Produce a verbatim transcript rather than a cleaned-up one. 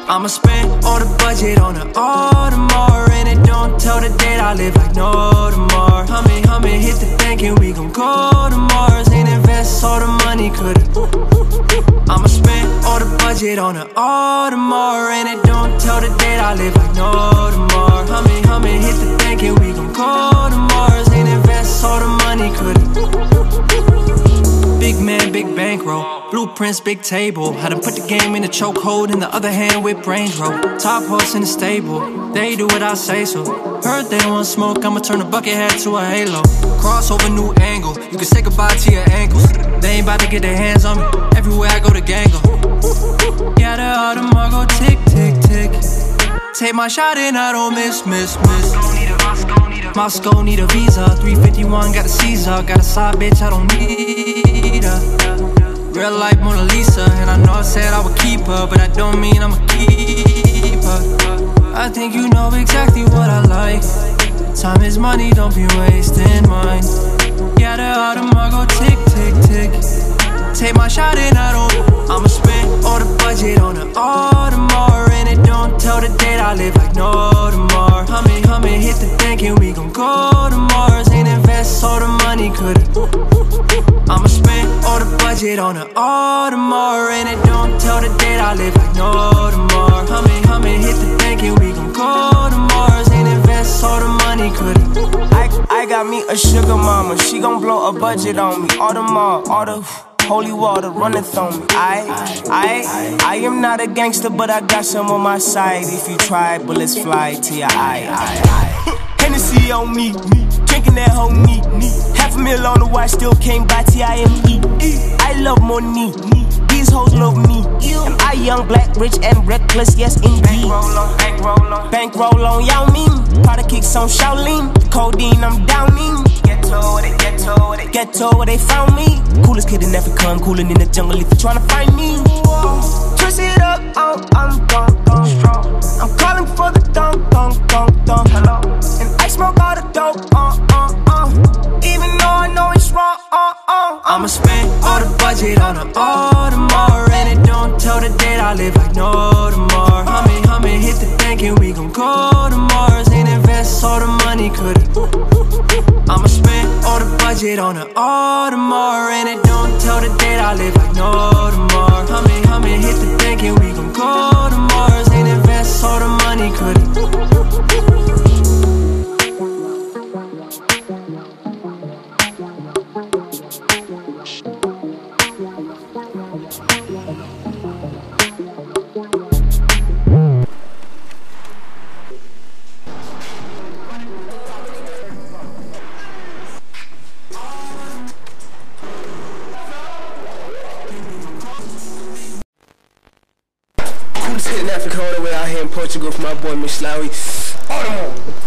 I'ma spend all the budget on an Audemars, and it don't tell the date, I live like no tomorrow. Hummin', hummin', hit the bank and we gon' go to Mars, and invest all the money, could've. I'ma spend all the budget on an Audemars, and it don't tell the date, I live like no tomorrow. Hummin', hummin', hit the bank and we gon' go to Mars, and invest all the money, could've. Big man, big bankroll, blueprints, big table. Had to put the game in a chokehold, in the other hand with Range Rover. Top horse in the stable, they do what I say so. Heard they want smoke, I'ma turn a bucket hat to a halo. Crossover, new angle, you can say goodbye to your ankles. They ain't about to get their hands on me, everywhere I go the gang go. Yeah, the Audemars go tick, tick, tick. Take my shot and I don't miss, miss, miss. Moscow need a visa, three fifty-one got a Caesar. Got a side bitch, I don't need her. Real life Mona Lisa, and I know I said I would keep her, but I don't mean I'ma keep her. I think you know exactly what I like. Time is money, don't be wasting mine. Yeah, the Audemars go tick, tick, tick. Take my shot and I don't. I'ma spend all the budget on an Audemars, and it don't tell the date, I live like no tomorrow. Hummin', hummin', hit the bank and we gon' go to Mars, and invest all the money, could've. I'ma spend all the budget on an Audemars, and it don't tell the date, I live like no tomorrow. Hummin', hummin', hit the bank and we gon' go to Mars, and invest all the money, could've. I, I got me a sugar mama, she gon' blow a budget on me. Audemars, all the holy water runneth on me. I, I, I am not a gangster, but I got some on my side. If you try, bullets fly to your eye. I, I. Hennessy on me, drinking that whole neat. Half a mil on the watch, still can't buy T I M E. I love money, these hoes love me. Am I young, black, rich, and reckless? Yes, indeed. Bankroll on, bankroll on, bankroll on, Yao Ming. Product kicks on Shaolin, codeine I'm downing. Ghetto where they, ghetto where they, ghetto where they found me. Coolest kid in Africa, I'm coolin' in the jungle if you tryna find me. Twist it up, I'm, I'm gone, gone strong. I'm calling for the dunk, dunk, dunk, dunk. Hello, and I smoke all the dope, uh, uh, uh. Even though I know it's wrong, uh, uh, uh. I'ma spend all the budget on an Audemars, and it don't tell the date, I live like no tomorrow. Hummin', hummin', hit the bank and we gon' go to Mars, and invest all the money, could've. I'ma spend all the budget on an Audemars, and it don't tell the date, I live like no tomorrow. Hummin', hummin', hit the bank and we gon' go to Mars, and invest all the money, could've. Coolest kid in Africa all the way out here in Portugal for my boy Miss Lowry. Audemars.